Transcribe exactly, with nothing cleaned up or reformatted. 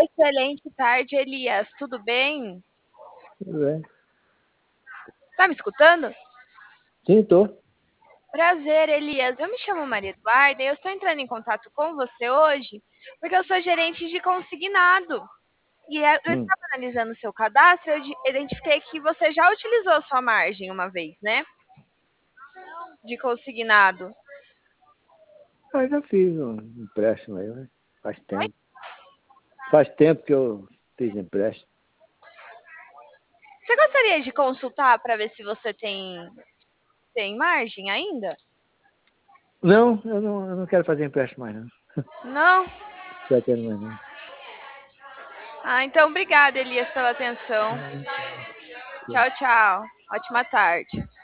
Excelente tarde, Elias. Tudo bem? Tudo bem. Tá me escutando? Sim, tô. Prazer, Elias. Eu me chamo Maria Eduarda e eu estou entrando em contato com você hoje porque eu sou gerente de consignado. E é- eu Hum. estava analisando o seu cadastro e eu de- identifiquei que você já utilizou a sua margem uma vez, né? De consignado. Eu já fiz um empréstimo aí, né? Faz Oi? tempo. Faz tempo que eu fiz empréstimo. Você gostaria de consultar para ver se você tem, tem margem ainda? Não, eu não, eu não quero fazer empréstimo mais, não. Não? Pretendo mais, não. Ah, então obrigada, Elias, pela atenção. Ah, tá. Tchau, tchau. Ótima tarde.